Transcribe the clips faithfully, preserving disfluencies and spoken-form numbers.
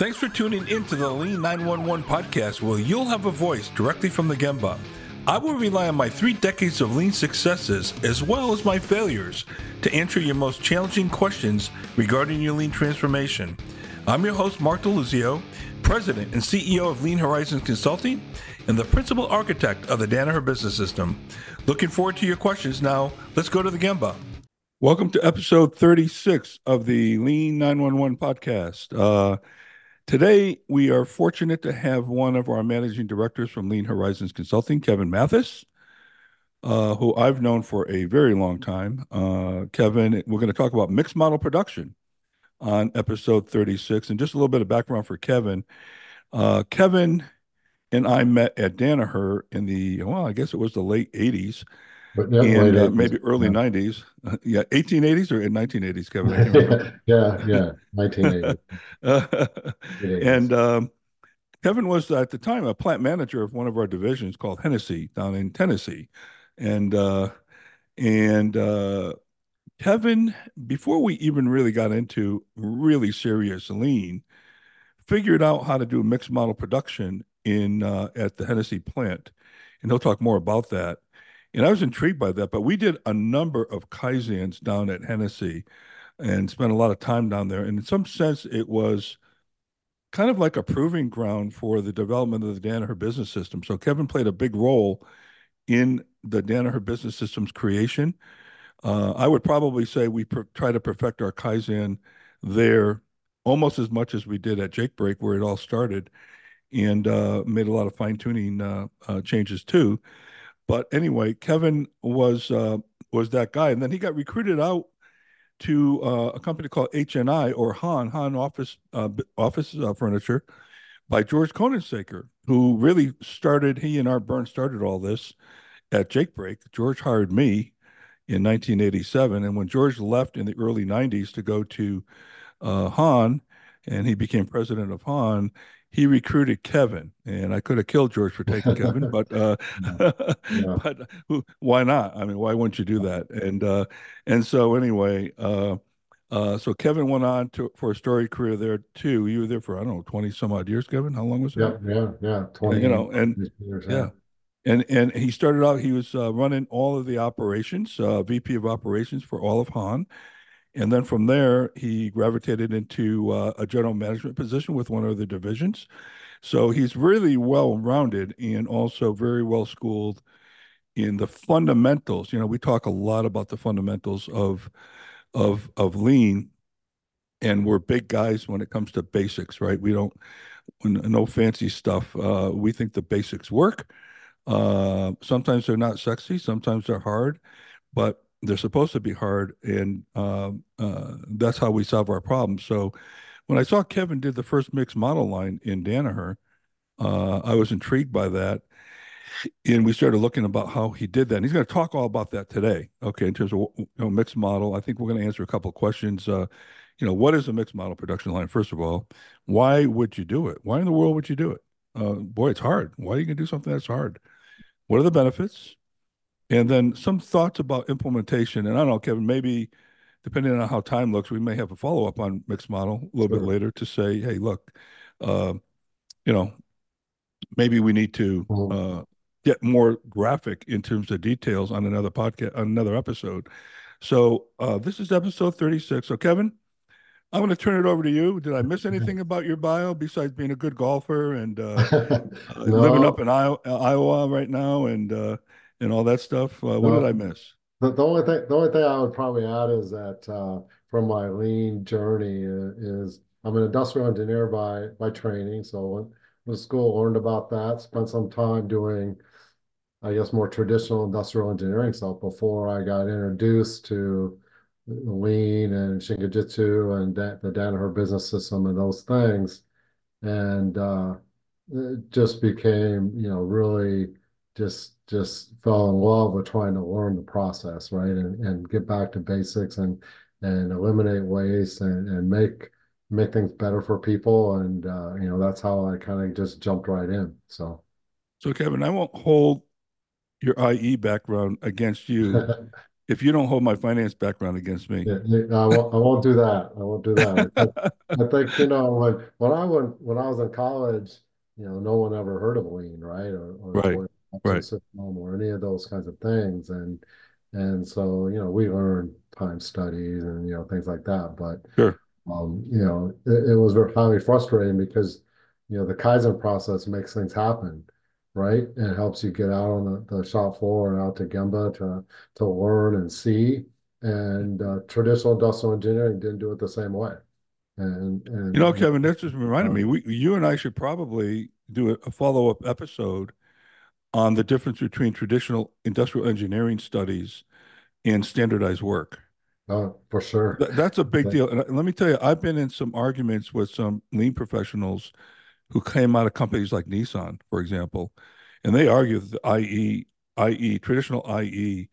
Thanks for tuning in to the Lean nine one one podcast, where you'll have a voice directly from the Gemba. I will rely on my three decades of Lean successes as well as my failures to answer your most challenging questions regarding your Lean transformation. I'm your host, Mark DeLuzio, President and C E O of Lean Horizons Consulting and the Principal Architect of the Danaher Business System. Looking forward to your questions. Now, let's go to the Gemba. Welcome to episode thirty-six of the Lean nine one one podcast. Uh, Today, we are fortunate to have one of our managing directors from Lean Horizons Consulting, Kevin Mathis, uh, who I've known for a very long time. Uh, Kevin, we're going to talk about mixed model production on episode thirty-six. And just a little bit of background for Kevin. Uh, Kevin and I met at Danaher in the, well, I guess it was the late eighties. But yeah, and late uh, eighties. maybe early Yeah. nineties. Uh, yeah, eighteen eighties or in nineteen eighties, Kevin? I can't remember. yeah, yeah, nineteen eighty, uh, late eighties. and um, Kevin was at the time a plant manager of one of our divisions called Hennessy down in Tennessee. And uh, and uh, Kevin, before we even really got into really serious lean, figured out how to do mixed model production in uh, at the Hennessy plant. And he'll talk more about that. And I was intrigued by that, but we did a number of Kaizens down at Hennessy and spent a lot of time down there. And in some sense, it was kind of like a proving ground for the development of the Danaher Business System. So Kevin played a big role in the Danaher Business System's creation. Uh, I would probably say we per- try to perfect our Kaizen there almost as much as we did at Jake Break, where it all started, and uh, made a lot of fine tuning uh, uh, changes too. But anyway, Kevin was uh, was that guy, and then he got recruited out to uh, a company called H N I or Han Han Office uh, Office uh, Furniture by George Konensaker, who really started. He and Art Burns started all this at Jake Break. George hired me in nineteen eighty-seven, and when George left in the early nineties to go to uh, Han, and he became president of Han, he recruited Kevin, and I could have killed George for taking Kevin, but uh, Yeah, yeah. but who, why not? I mean, why wouldn't you do that? And uh, and so anyway, uh, uh, so Kevin went on to for a storied career there too. You were there for I don't know twenty some odd years, Kevin. How long was that? Yeah, yeah, yeah. Uh, You twenty know, and years, yeah. yeah, and and he started out. He was uh, running all of the operations, uh, V P of operations for all of Han. And then from there, he gravitated into uh, a general management position with one of the divisions. So he's really well rounded and also very well schooled in the fundamentals. You know, we talk a lot about the fundamentals of of of lean, and we're big guys when it comes to basics, right? We don't no fancy stuff. Uh, we think the basics work. Uh, sometimes they're not sexy, sometimes they're hard, but they're supposed to be hard, and um, uh, that's how we solve our problems. So when I saw Kevin did the first mixed model line in Danaher, uh, I was intrigued by that, and we started looking about how he did that. And he's going to talk all about that today. Okay, in terms of you know, mixed model, I think we're going to answer a couple of questions. Uh, you know, what is a mixed model production line? First of all, why would you do it? Why in the world would you do it? Uh, boy, it's hard. Why are you going to do something that's hard? What are the benefits? And then some thoughts about implementation. And I don't know, Kevin, maybe depending on how time looks, we may have a follow up on mixed model a little bit Sure. later to say, hey, look, uh, you know, maybe we need to Well, uh, get more graphic in terms of details on another podcast, on another episode. So uh, this is episode thirty-six. So, Kevin, I'm going to turn it over to you. Did I miss anything about your bio besides being a good golfer and uh, uh, living up no, in Iowa, Iowa right now and uh, and all that stuff? Uh, what did I no. miss? The, the only thing, the only thing I would probably add is that uh, from my lean journey uh, is I'm an industrial engineer by by training. So went to school, learned about that, spent some time doing, I guess, more traditional industrial engineering stuff before I got introduced to lean and Shinkajitsu and da the Danaher business system and those things. And uh, it just became, you know, really just just fell in love with trying to learn the process, right? And and get back to basics and and eliminate waste and and make make things better for people. And uh, you know, that's how I kind of just jumped right in. So So, Kevin, I won't hold your I E background against you if you don't hold my finance background against me. Yeah, yeah, I won't, I won't do that. I won't do that. I think, I think, you know, when, when I went, when I was in college, you know, no one ever heard of lean, right? Or, or the Right, Toyota Production right, System or any of those kinds of things. And, and so, you know, we learned time studies and, you know, things like that. But, sure. um, you know, it, it was very highly frustrating because, you know, the Kaizen process makes things happen, right? And it helps you get out on the, the shop floor and out to Gemba to, to learn and see. And uh, traditional industrial engineering didn't do it the same way. And You know, and Kevin, that just reminded me. um, We, you and I should probably do a, a follow-up episode on the difference between traditional industrial engineering studies and standardized work. uh, for sure. Th that's a big But, deal. And uh, let me tell you, I've been in some arguments with some lean professionals who came out of companies like Nissan, for example, and they argue that the I E, I E, traditional I E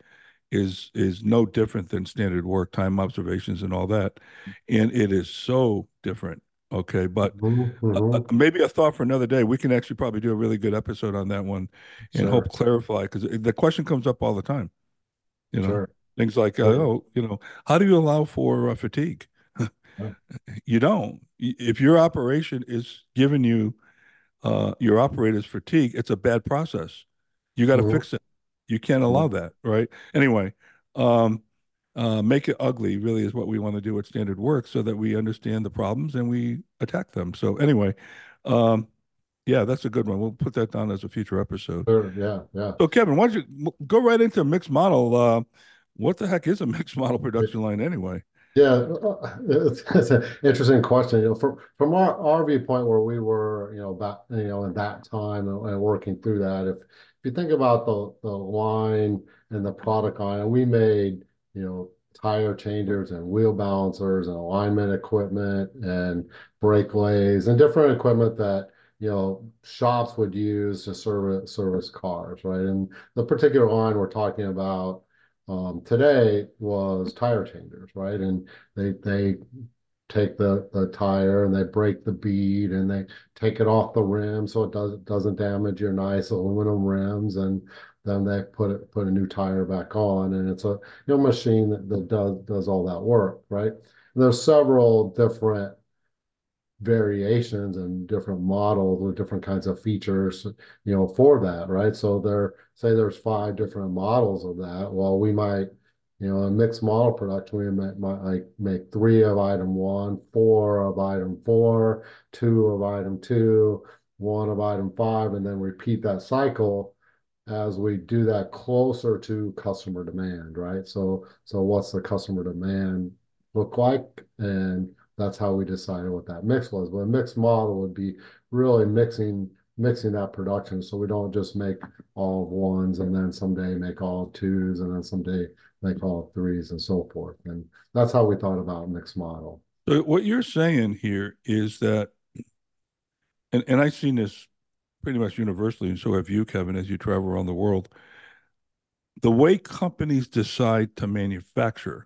is is no different than standard work, time observations, and all that. And it is so different. Okay, but mhm, uh, uh, mhm, maybe a thought for another day. We can actually probably do a really good episode on that one and hope sure, clarify because the question comes up all the time. You know, sure. things like, uh, Yeah, oh, you know, how do you allow for uh, fatigue? yeah, You don't. If your operation is giving you uh, your operator's fatigue, it's a bad process. You got to mhm, fix it. You can't allow mhm, that, right? Anyway, um, uh, make it ugly really is what we want to do with standard work so that we understand the problems and we attack them. So anyway, um, yeah, that's a good one. We'll put that down as a future episode. sure. Yeah, yeah. So Kevin, why don't you go right into mixed model? Uh, what the heck is a mixed model production line anyway? Yeah, uh, it's, it's an interesting question. You know, from from our, our viewpoint where we were, you know, back, you know, in that time and, and working through that, if if you think about the the line and the product line, and we made, you know, tire changers and wheel balancers and alignment equipment and brake lathes and different equipment that, you know, shops would use to service service cars, right? And the particular line we're talking about um, today was tire changers, right? And they they take the the tire and they break the bead and they take it off the rim so it does, doesn't damage your nice aluminum rims, and then they put it put a new tire back on, and it's a, you know, machine that, that does does all that work, right? And there's several different variations and different models with different kinds of features, you know, for that, right? So there, say there's five different models of that. Well, we might, you know, a mixed model production, we might, might like make three of item one, four of item four, two of item two, one of item five, and then repeat that cycle as we do that closer to customer demand, right? So, so what's the customer demand look like? And that's how we decided what that mix was. But a mixed model would be really mixing mixing that production, so we don't just make all of ones and then someday make all of twos and then someday make all of threes and so forth. And that's how we thought about mixed model. So what you're saying here is that, and, and I've seen this pretty much universally, and so have you, Kevin, as you travel around the world. The way companies decide to manufacture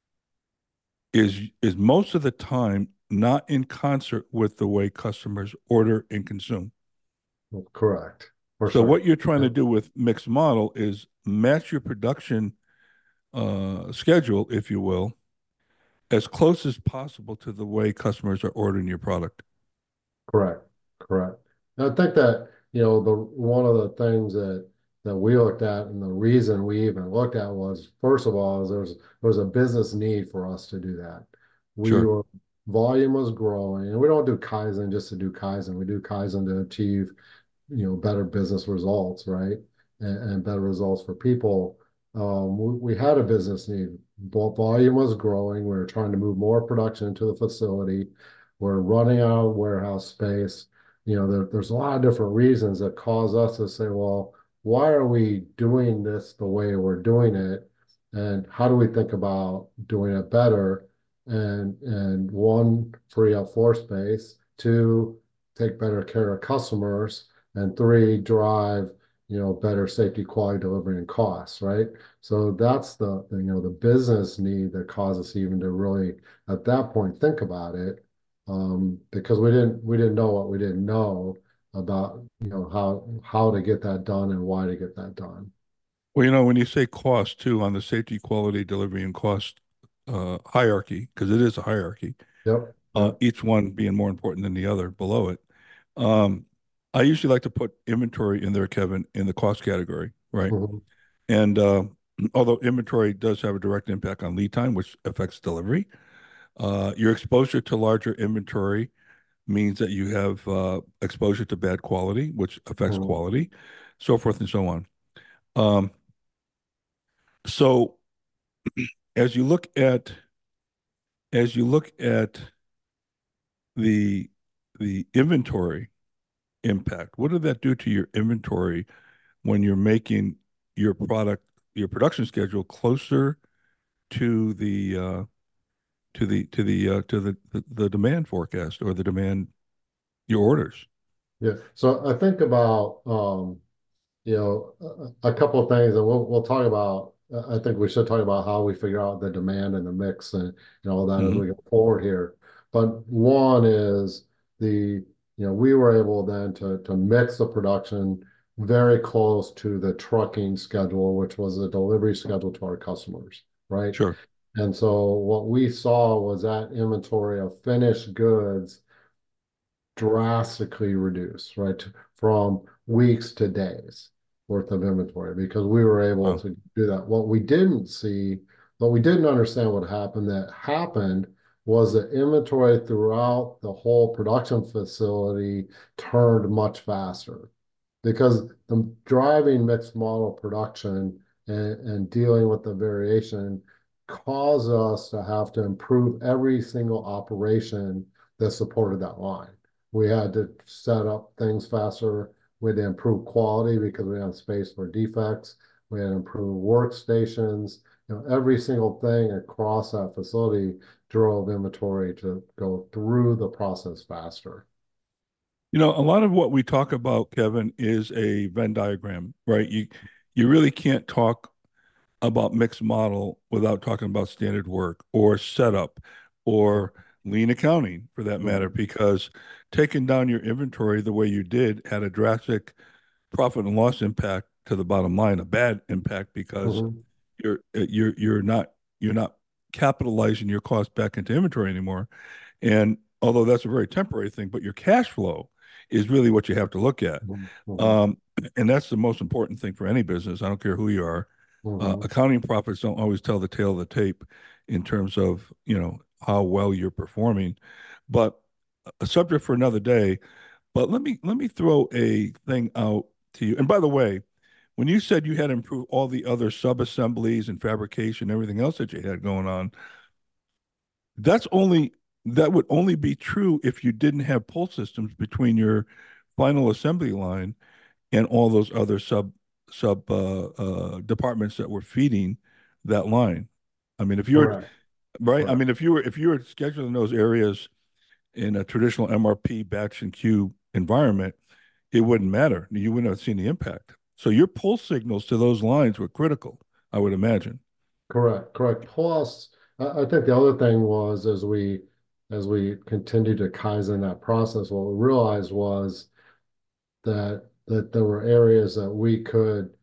is is most of the time not in concert with the way customers order and consume. Correct, for So what sure. you're trying to Yep. do with mixed model is match your production uh, schedule, if you will, as close as possible to the way customers are ordering your product. Correct, correct. And I think that, you know, the one of the things that that we looked at and the reason we even looked at was, first of all, is there's there's a business need for us to do that. We Sure. were Volume was growing, and we don't do Kaizen just to do Kaizen. We do Kaizen to achieve, you know, better business results, right? And, and better results for people. Um, we, we had a business need. Volume was growing. We were trying to move more production into the facility. We're running out of warehouse space. You know, there, there's a lot of different reasons that cause us to say, well, why are we doing this the way we're doing it? And how do we think about doing it better? And and one, free up floor space. Two, take better care of customers, and three, drive, you know, better safety, quality, delivery, and costs, right? So that's the, the, you know, the business need that caused us even to really at that point think about it, um, because we didn't we didn't know what we didn't know about, you know, how how to get that done and why to get that done. Well, you know, when you say cost too on the safety, quality, delivery, and cost uh, hierarchy, because it is a hierarchy, Yep, uh, yep. each one being more important than the other below it. Um, I usually like to put inventory in there, Kevin, in the cost category, right? Mhm, And uh, although inventory does have a direct impact on lead time, which affects delivery, uh, your exposure to larger inventory means that you have uh, exposure to bad quality, which affects mhm. quality, so forth and so on. Um, so as you look at as you look at the the inventory impact, what did that do to your inventory when you're making your product, your production schedule closer to the uh, to the to the uh, to the, the the demand forecast or the demand your orders? Yeah. So I think about um, you know, a, a couple of things, and we'll we'll talk about. uh, I think we should talk about how we figure out the demand and the mix and and all that as Hmm. we go forward here. But one is the, you know, we were able then to to mix the production very close to the trucking schedule, which was the delivery schedule to our customers, right? Sure. And so what we saw was that inventory of finished goods drastically reduced, right? From weeks to days worth of inventory because we were able Wow. to do that. What we didn't see, what we didn't understand what happened that happened was that inventory throughout the whole production facility turned much faster because the driving mixed model production and, and dealing with the variation caused us to have to improve every single operation that supported that line. We had to set up things faster. We had to improve quality because we had space for defects. We had to improve workstations. You know, every single thing across that facility drove inventory to go through the process faster. You know, a lot of what we talk about, Kevin, is a Venn diagram, right? You you really can't talk about mixed model without talking about standard work or setup or lean accounting for that matter, Mhm, because taking down your inventory the way you did had a drastic profit and loss impact to the bottom line, a bad impact because mhm, you're uh, you're you're not you're not capitalizing your cost back into inventory anymore. And although that's a very temporary thing, but your cash flow is really what you have to look at. mhm, mhm, Um, and that's the most important thing for any business. I don't care who you are. Uh, mhm. accounting profits don't always tell the tale of the tape in terms of, you know, how well you're performing. But a subject for another day. But let me let me throw a thing out to you. And by the way, when you said you had to improve all the other sub-assemblies and fabrication, everything else that you had going on, that's only that would only be true if you didn't have pull systems between your final assembly line and all those other sub sub uh, uh, departments that were feeding that line. I mean, if you were Correct, right, I correct, mean, if you were if you were scheduling those areas in a traditional M R P batch and queue environment, it wouldn't matter. You wouldn't have seen the impact. So your pull signals to those lines were critical, I would imagine. correct, correct. Plus, I, I think the other thing was as we as we continued to Kaizen that process, what we realized was that that there were areas that we could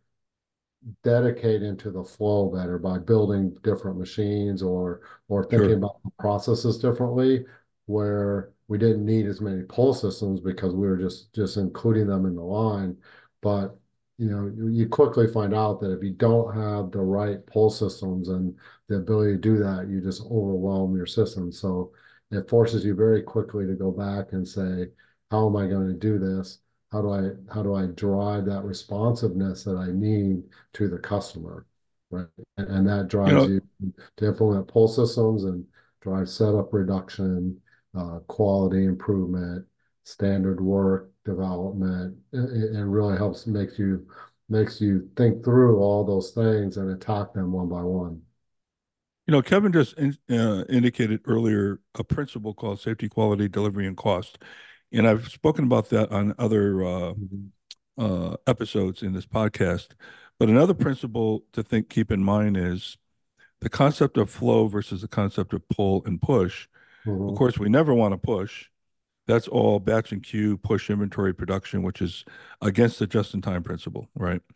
dedicate into the flow better by building different machines or or thinking Sure. about the processes differently, where we didn't need as many pull systems because we were just just including them in the line. But you know, you, you quickly find out that if you don't have the right pull systems and the ability to do that, you just overwhelm your system. So it forces you very quickly to go back and say, how am I going to do this? How do I how do I drive that responsiveness that I need to the customer, right? And, and that You drives know, you to implement pull systems and drive setup reduction, uh, quality improvement, standard work development. It, it really helps makes you makes you think through all those things and attack them one by one. you know, Kevin just in, uh, indicated earlier a principle called safety, quality, delivery, and cost. And I've spoken about that on other uh, Mhm. uh, episodes in this podcast. But another principle to think, keep in mind is the concept of flow versus the concept of pull and push. Of Mhm. course, we never want to push. That's all batch and queue, push inventory production, which is against the just-in-time principle, right?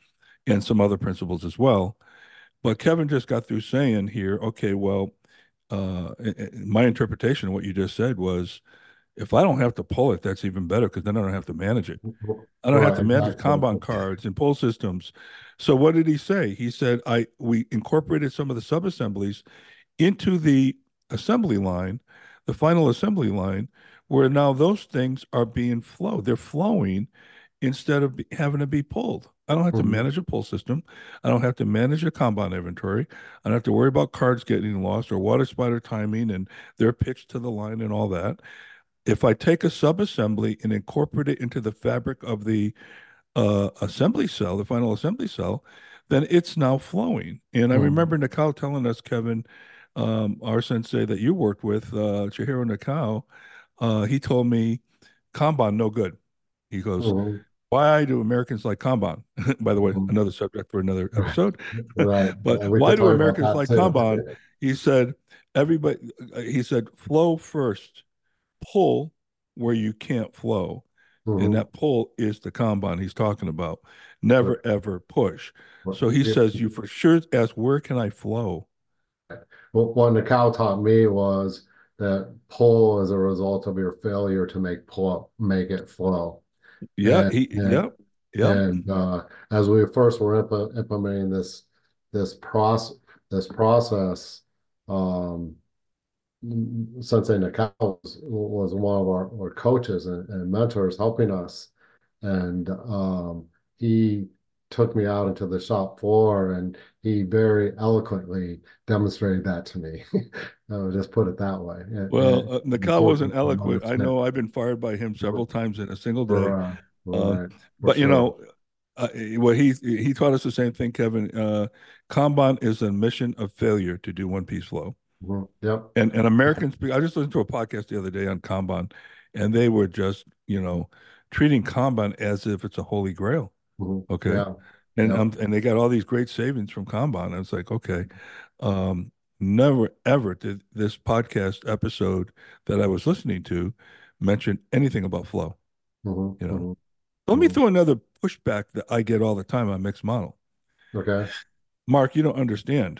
and some other principles as well. But Kevin just got through saying here, okay, well, uh, my interpretation of what you just said was if I don't have to pull it, that's even better because then I don't have to manage it. I don't have Right, to manage exactly. Kanban cards and pull systems. So what did he say? He said, I we incorporated some of the sub-assemblies into the assembly line, the final assembly line, where now those things are being flowed. They're flowing instead of having to be pulled. I don't have to Mhm. manage a pull system. I don't have to manage a Kanban inventory. I don't have to worry about cards getting lost or water spider timing and their pitch to the line and all that. If I take a sub-assembly and incorporate it into the fabric of the uh, assembly cell, the final assembly cell, then it's now flowing. And I Mhm. remember Nakao telling us, Kevin, um, our sensei that you worked with, uh, Chihiro Nakao, uh, he told me Kanban no good. He goes, Mhm. why do Americans like Kanban? By the way, Mhm. another subject for another episode. Right. But And we why could do talk about Americans that like too. Kanban? He said, everybody, he said, flow first, pull where you can't flow. And Mhm. that pull is the Kanban he's talking about. Never, Right. ever push. Right. So he Yeah. says, you for sure ask, where can I flow? What what Nicole taught me was that pull is a result of your failure to make pull make it flow. Yeah, And he, and yep, yep. and uh, as we first were imp implementing this this process this process, um, Sensei Nakao was, was one of our, our coaches and, and mentors helping us. And um, he took me out into the shop floor and he very eloquently demonstrated that to me. I'll just put it that way. And, Well, and uh, Nakao wasn't important to eloquent. I understand. know I've been fired by him several times in a single day. Right, Um, right, for but you sure. know, uh, what he he taught us the same thing, Kevin. Uh, Kanban is a mission of failure to do one piece flow. Mhm. Yep. And and Americans, I just listened to a podcast the other day on Kanban, and they were just, you know, treating Kanban as if it's a holy grail. Mhm. Okay. Yeah. And Yep. um and they got all these great savings from Kanban. And it's like, okay, um, never ever did this podcast episode that I was listening to mention anything about flow, Mhm. you know. Mhm. Let me Mhm. throw another pushback that I get all the time on mixed model. Okay. Mark, you don't understand.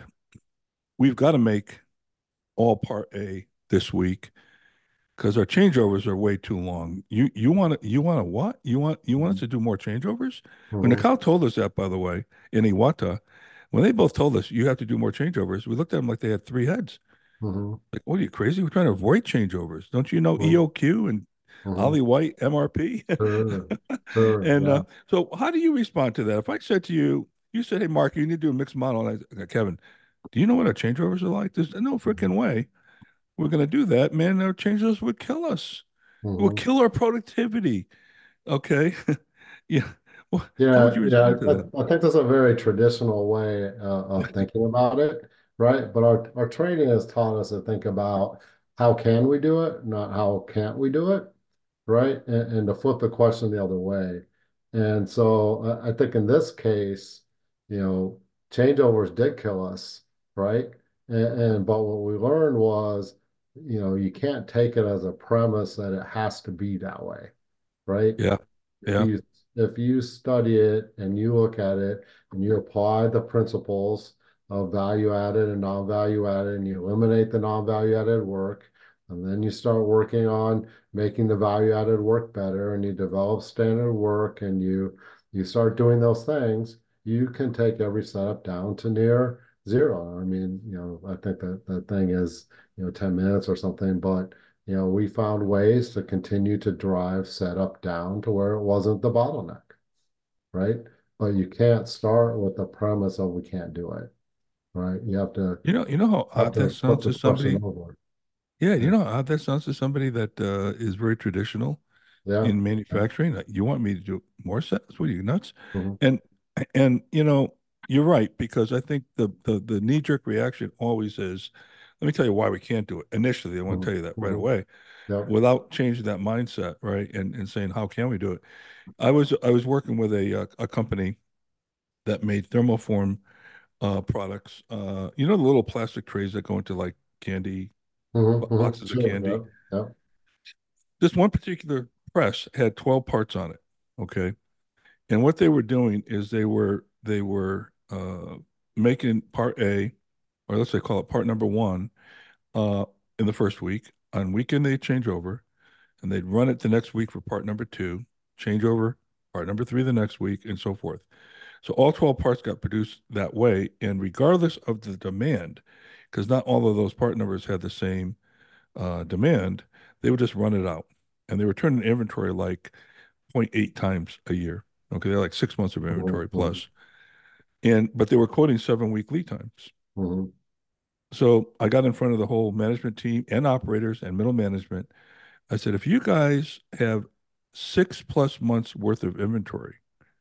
We've got to make all part A this week because our changeovers are way too long. You you want to you want to what? You want you want us Mhm. to do more changeovers? When Mhm. Nakao told us that, by the way, in Iwata, when they both told us you have to do more changeovers, we looked at them like they had three heads. Mhm. Like, what are you crazy? We're trying to avoid changeovers. Don't you know Mhm. E O Q and Mhm. Ollie White M R P? Sure. Sure. And uh, Yeah. so, how do you respond to that? If I said to you, you said, "Hey, Mark, you need to do a mixed model," and I, Kevin, do you know what our changeovers are like? There's no freaking way we're going to do that, man. Our changeovers would kill us. It would Mhm. kill our productivity. Okay. Yeah. Well, how would Yeah, you yeah, respond to I, that? I think that's a very traditional way uh, of thinking about it, right? But our, our training has taught us to think about how can we do it, not how can't we do it, right? And, and to flip the question the other way. And so I, I think in this case, you know, changeovers did kill us, right? And, and but what we learned was, you know, you can't take it as a premise that it has to be that way, right? Yeah. If Yeah. you if you study it and you look at it and you apply the principles of value added and non-value added and you eliminate the non-value added work and then you start working on making the value added work better and you develop standard work and you you start doing those things, you can take every setup down to near zero. I mean, you know, I think that the thing is, you know, ten minutes or something, but you know, we found ways to continue to drive setup down to where it wasn't the bottleneck, right? But you can't start with the premise of we can't do it, right? You have to You know, you know how have odd that to flip sounds the to question somebody. over. Yeah, you Yeah, know how odd that sounds to somebody that uh, is very traditional yeah, in yeah. manufacturing. Like, you want me to do more sets? What are you nuts? Mhm, And and you know, you're right because I think the the the knee jerk reaction always is, let me tell you why we can't do it. Initially, I want to mhm, tell you that right mhm. away, Yep. without changing that mindset, right? And and saying how can we do it? I was I was working with a uh, a company that made thermoform uh, products. Uh, you know the little plastic trays that go into like candy Mhm, bo- mhm. boxes of Sure. candy. Yep. Yep. This one particular press had twelve parts on it. Okay. And what they were doing is they were they were uh, making part A, or let's say call it part number one, uh, in the first week. On weekend, they'd change over and they'd run it the next week for part number two, change over part number three the next week, and so forth. So all twelve parts got produced that way. And regardless of the demand, because not all of those part numbers had the same uh, demand, they would just run it out. And they were turning inventory like zero point eight times a year. Okay, they're like six months of Mhm, inventory mhm, plus. And but they were quoting seven week lead times. mhm, So I got in front of the whole management team and operators and middle management. I said, if you guys have six plus months worth of inventory,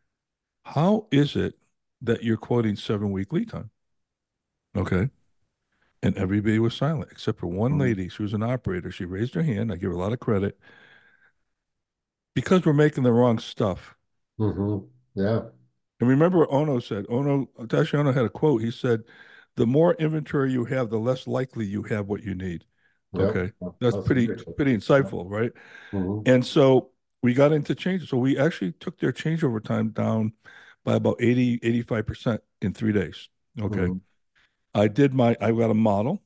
how is it that you're quoting seven week lead time? Okay. And everybody was silent except for one mhm, lady. She was an operator. She raised her hand. I give her a lot of credit because we're making the wrong stuff. mhm. Yeah. And remember what Ono said. Ono, Tashi Ono had a quote. He said, the more inventory you have, the less likely you have what you need. Yep. Okay. That's That's pretty, ridiculous. pretty Yep. insightful, right? Mhm, And so we got into changes. So we actually took their changeover time down by about eighty, eighty-five percent in three days. Okay. mhm, I did my, I got a model,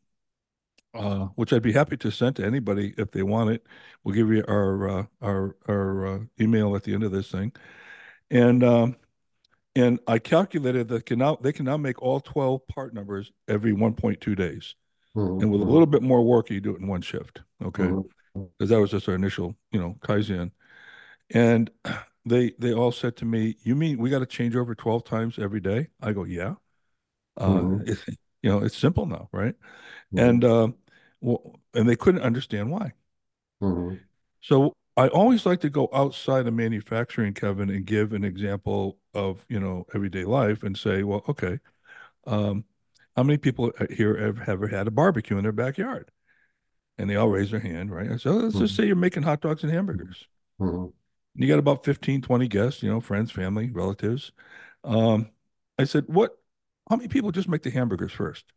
uh, which I'd be happy to send to anybody if they want it. We'll give you our, uh, our, our uh, email at the end of this thing. And, um, and I calculated that can now, they can now make all twelve part numbers every one point two days. And mhm, with a mhm, little bit more work, you do it in one shift. Okay. mhm, Because that was just our initial, you know, Kaizen. And they they all said to me, "You mean we got to change over twelve times every day?" I go, "Yeah." Uh, mhm, it, you know, it's simple now, right? mhm, And uh, well, and they couldn't understand why. mhm, So I always like to go outside of manufacturing, Kevin, and give an example of, you know, everyday life and say, well, okay, um, how many people here have ever had a barbecue in their backyard? And they all raise their hand, right? I said, "Oh, let's just mhm, say you're making hot dogs and mhm, hamburgers. mhm, You got about fifteen, twenty guests, you know, friends, family, relatives. Um, I said, what, how many people just make the hamburgers first?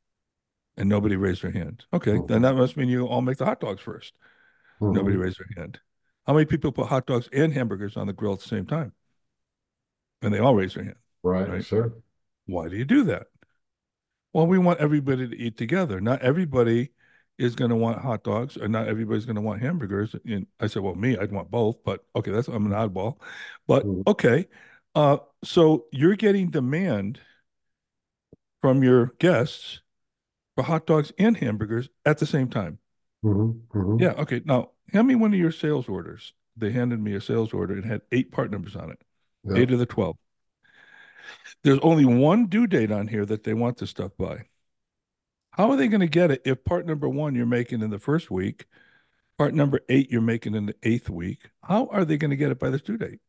And nobody raised their hand. Okay, then mhm, that must mean you all make the hot dogs first. Nobody mhm. raised their hand. How many people put hot dogs and hamburgers on the grill at the same time? And they all raised their hand, Right. right? Sure. Why do you do that? Well, we want everybody to eat together. Not everybody is going to want hot dogs, or not everybody's going to want hamburgers. And I said, well, me, I'd want both, but okay, that's I'm an oddball. But Mhm, okay, uh, so you're getting demand from your guests for hot dogs and hamburgers at the same time. mhm, Yeah, mhm. okay. Now, hand me one of your sales orders. They handed me a sales order and had eight part numbers on it, eight Yep. of the twelve. There's only one due date on here that they want this stuff by. How are they going to get it if part number one you're making in the first week, part number eight you're making in the eighth week? How are they going to get it by this due date?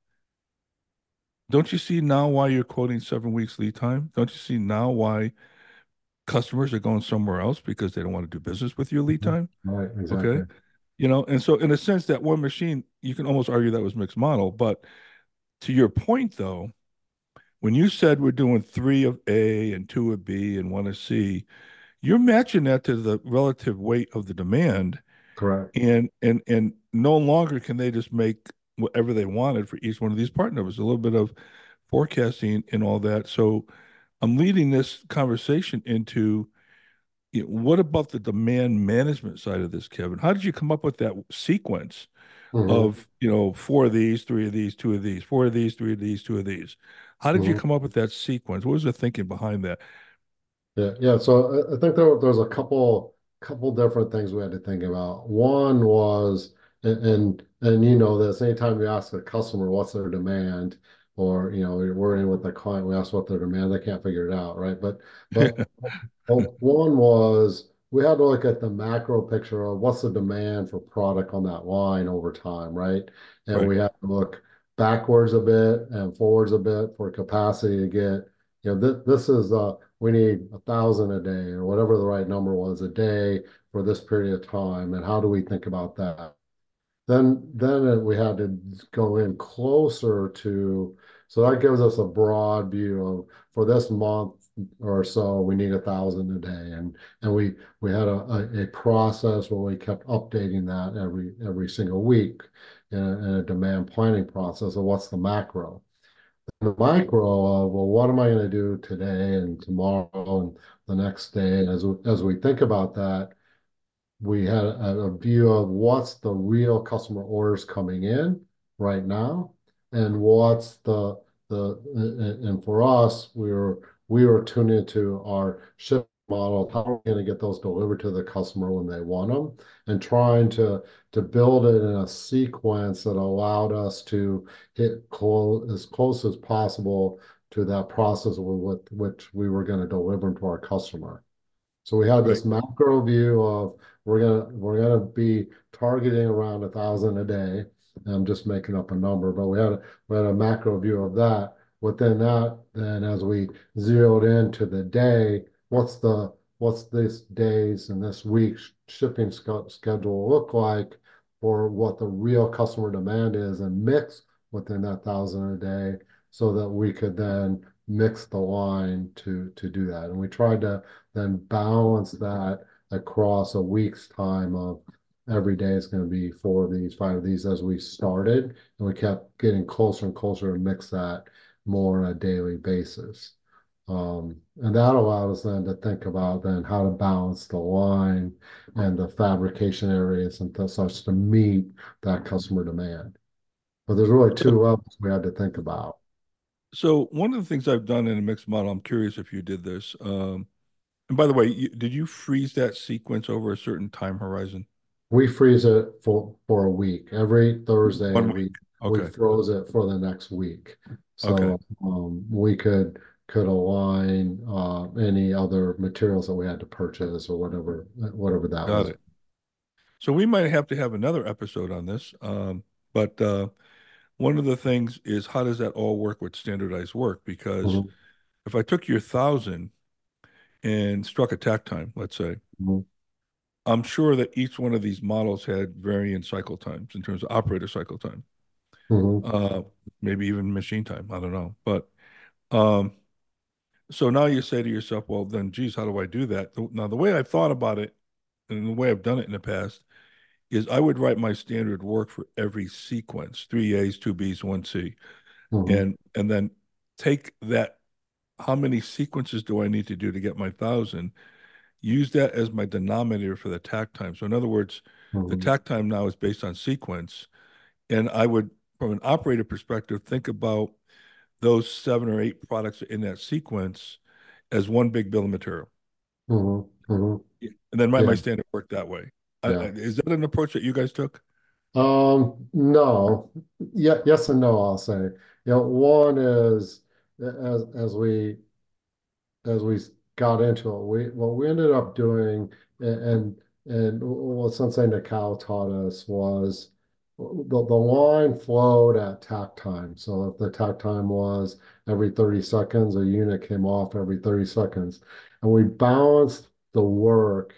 Don't you see now why you're quoting seven weeks lead time? Don't you see now why customers are going somewhere else because they don't want to do business with your lead Mhm. time? Right. Okay. Exactly. You know, and so in a sense, that one machine, you can almost argue that was mixed model. But to your point, though, when you said we're doing three of A and two of B and one of C, you're matching that to the relative weight of the demand, Correct. and and and no longer can they just make whatever they wanted for each one of these part numbers. A little bit of forecasting and all that. So I'm leading this conversation into, you know, what about the demand management side of this, Kevin? How did you come up with that sequence Mhm, of, you know, four of these, three of these, two of these, four of these, three of these, two of these? How did you mhm. come up with that sequence? What was the thinking behind that? Yeah, yeah. So I, I think there there's a couple couple different things we had to think about. One was, and and, and you know this, anytime you ask a customer what's their demand, or you know you're working with the client, we ask what their demand, they can't figure it out, right? But but well, one was we had to look at the macro picture of what's the demand for product on that line over time, right? And Right, we have to look backwards a bit and forwards a bit for capacity to get, you know, this, this is, uh, we need a thousand a day or whatever the right number was a day for this period of time. And how do we think about that? Then, then we had to go in closer to, so that gives us a broad view of for this month or so, we need a thousand a day, and and we we had a, a, a process where we kept updating that every every single week in a, in a demand planning process of what's the macro. the micro of, well, what am I going to do today and tomorrow and the next day? And as we, as we think about that, we had a, a view of what's the real customer orders coming in right now, and what's the the and and for us, we were we were tuning into our ship model. How are we going to get those delivered to the customer when they want them, and trying to to build it in a sequence that allowed us to hit close as close as possible to that process with, with which we were going to deliver them to our customer. So we had Right. this macro view of we're gonna we're gonna be targeting around a thousand a day. I'm just making up a number, but we had a, we had a macro view of that. Within that, then as we zeroed into the day, what's the what's this days and this week's shipping sch- schedule look like for what the real customer demand is, and mix within that thousand a day, so that we could then mix the line to to do that. And we tried to then balance that across a week's time of every day is going to be four of these, five of these as we started. And we kept getting closer and closer to mix that more on a daily basis. Um, and that allowed us then to think about then how to balance the line and the fabrication areas and such to meet that customer demand. But there's really So, two levels we had to think about. so one of the things I've done in a mixed model, I'm curious if you did this. Um, and by the way, you, did you freeze that sequence over a certain time horizon? We freeze it for for a week. Every Thursday, One week. we we Okay. froze it for the next week. Okay. So um, we could could align uh, any other materials that we had to purchase or whatever whatever that Got was. it. So we might have to have another episode on this. Um, but uh, one of the things is how does that all work with standardized work? Because Mhm, if I took your thousand and struck a tack time, let's say, mhm, I'm sure that each one of these models had varying cycle times in terms of operator cycle time, mhm, uh, maybe even machine time. I don't know. But um, so now you say to yourself, well, then, geez, how do I do that? Now, the way I've thought about it and the way I've done it in the past is I would write my standard work for every sequence, three A's, two B's, one C, mhm, and and then take that. How many sequences do I need to do to get my thousand? Use that as my denominator for the tack time. So in other words, the mhm, tack time now is based on sequence, and I would, from an operator perspective, think about those seven or eight products in that sequence as one big bill of material, mhm, mhm. and then write my Yeah, standard work that way. I, I, yeah. is that an approach that you guys took? Um, no. Yeah, yes and no, I'll say. You know, one is as as we as we got into it, we what we ended up doing, and and what Sensei Nakao taught us was the, the line flowed at tack time. So if the tack time was every thirty seconds, a unit came off every thirty seconds. And we balanced the work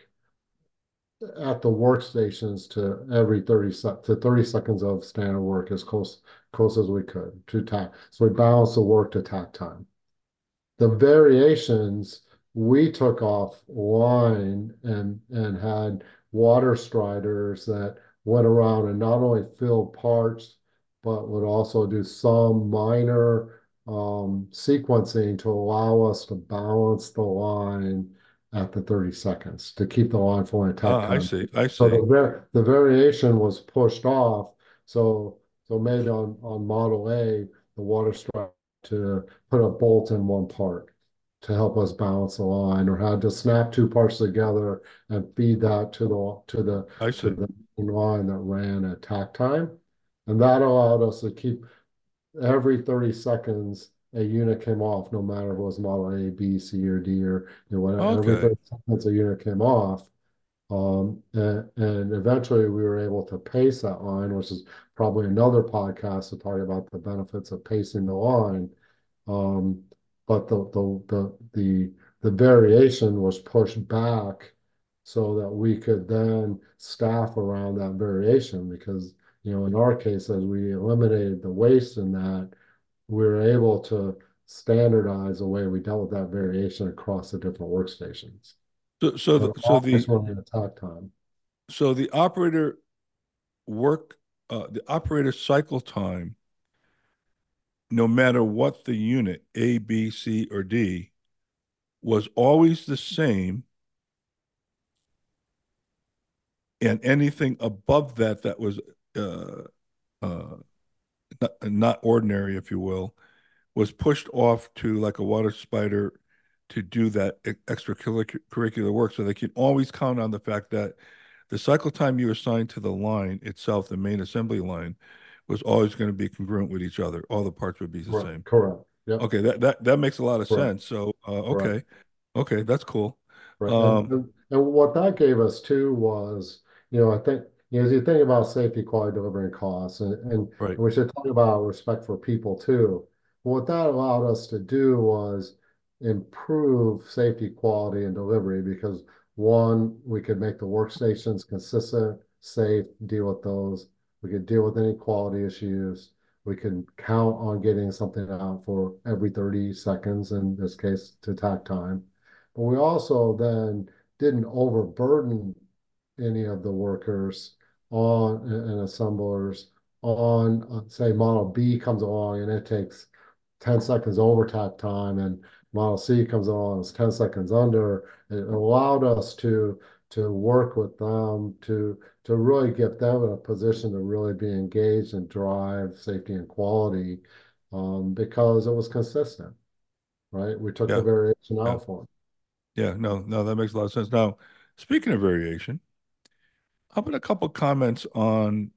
at the workstations to every thirty sec to thirty seconds of standard work as close close as we could to tack. So we balanced the work to tack time. The variations we took offline and and had water striders that went around and not only filled parts, but would also do some minor um, sequencing to allow us to balance the line at the thirty seconds to keep the line flowing at tech Ah, I time. see. I So see. the var the variation was pushed off. So so maybe on on Model A, the water strider to put a bolt in one part to help us balance the line, or had to snap two parts together and feed that to the to the I to see. the line that ran at tack time. And that allowed us to keep every thirty seconds a unit came off, no matter if it was model A, B, C, or D, or you know, whatever. Every Okay. thirty seconds a unit came off. Um, and, and eventually we were able to pace that line, which is probably another podcast to talk about the benefits of pacing the line. Um, but the, the the the the variation was pushed back so that we could then staff around that variation, because you know in our case, as we eliminated the waste in that, we were able to standardize the way we dealt with that variation across the different workstations. So, so the But so always the running attack time. so the operator work, uh, the operator cycle time no matter what the unit, A, B, C, or D, was always the same, and anything above that that was uh, uh, not, not ordinary, if you will, was pushed off to like a water spider to do that e- extracurricular work. So they can always count on the fact that the cycle time you assign to the line itself, the main assembly line, was always going to be congruent with each other. All the parts would be the Right. same. Correct. Yep. Okay, that that that makes a lot of Correct. sense. So, uh, Correct. okay, okay, that's cool. Right. And, Um, and and what that gave us too was, you know, I think, you know, as you think about safety, quality, delivery, and costs, and, and, and right. we should talk about respect for people too. What that allowed us to do was improve safety, quality, and delivery because one, we could make the workstations consistent, safe, deal with those. We could deal with any quality issues. We can count on getting something out for every thirty seconds, in this case, to tack time. But we also then didn't overburden any of the workers on and assemblers on, uh, say, Model B comes along and it takes ten seconds over takt time, and Model C comes along, it's ten seconds under. It allowed us to to work with them to to really get them in a position to really be engaged and drive safety and quality, um, because it was consistent, right? We took the Yeah, variation yeah, out for them. yeah. No, no, that makes a lot of sense. Now, speaking of variation, how about a couple comments on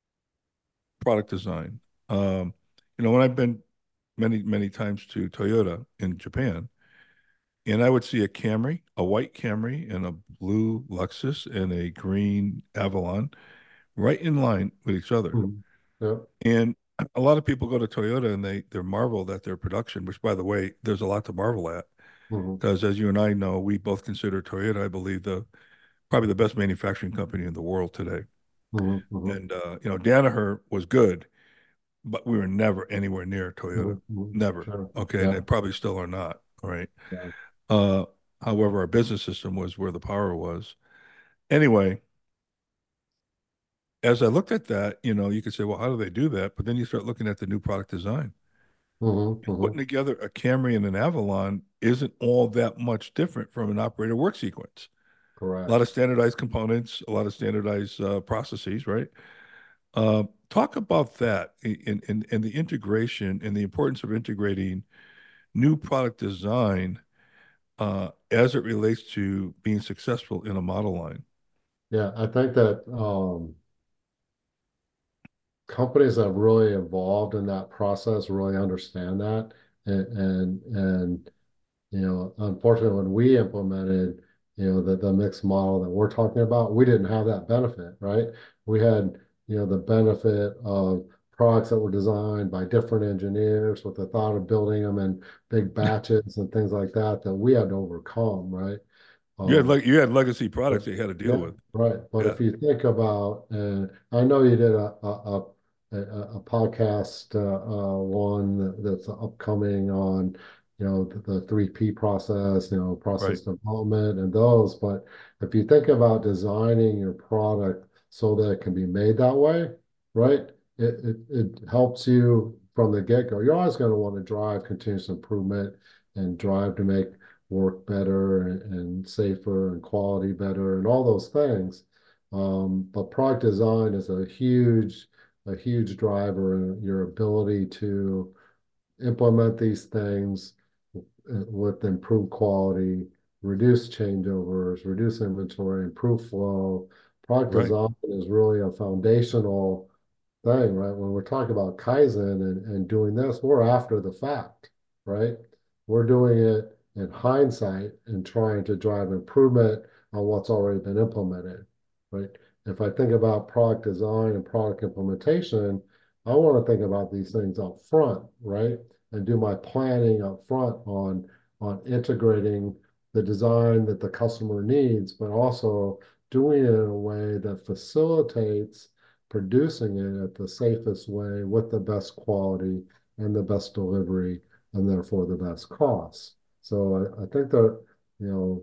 product design? Um, you know, when I've been many, many times to Toyota in Japan, and I would see a Camry, a white Camry, and a blue Lexus, and a green Avalon right in line with each other. Mhm. Yep. And a lot of people go to Toyota and they they're marveled at their production, which, by the way, there's a lot to marvel at Mhm. because, as you and I know, we both consider Toyota, I believe, the probably the best manufacturing company in the world today. Mhm. Mhm. And uh, you know, Danaher was good, but we were never anywhere near Toyota, Mhm. Mhm. never. Sure. Okay, and they Yeah. probably still are not. All right. Yeah. Uh, however, our business system was where the power was. Anyway, as I looked at that, you know, you could say, well, how do they do that? But then you start looking at the new product design. Mhm. Putting Mhm. together a Camry and an Avalon isn't all that much different from an operator work sequence. A lot Correct. of standardized components, a lot of standardized uh, processes, right? Uh, talk about that in, in, in the integration and the importance of integrating new product design uh, as it relates to being successful in a model line. Yeah. I think that um, companies that have really evolved in that process really understand that, and and, and You know, unfortunately, when we implemented, you know, the, the mixed model that we're talking about, we didn't have that benefit, right? We had, you know, the benefit of products that were designed by different engineers with the thought of building them in big batches and things like that that we had to overcome, right? You had Um, like you had legacy but products that you had to deal yeah, with. right. But Yeah, if you think about, and I know you did a a, a, a a podcast, uh, uh, one that's upcoming on, you know, the, the three P process, you know, right. process development and those. But if you think about designing your product so that it can be made that way, right? It it, it helps you from the get-go. You're always going to want to drive continuous improvement and drive to make work better and, and safer and quality better and all those things. Um, but product design is a huge, a huge driver in your ability to implement these things with improved quality, reduce changeovers, reduce inventory, improve flow. Product Right. design is really a foundational thing, right? When we're talking about Kaizen and, and doing this, we're after the fact, right? We're doing it in hindsight and trying to drive improvement on what's already been implemented, right? If I think about product design and product implementation, I want to think about these things up front, right? And do my planning up front on on integrating the design that the customer needs, but also doing it in a way that facilitates producing it at the safest way with the best quality and the best delivery and therefore the best costs. So I, I think that, you know,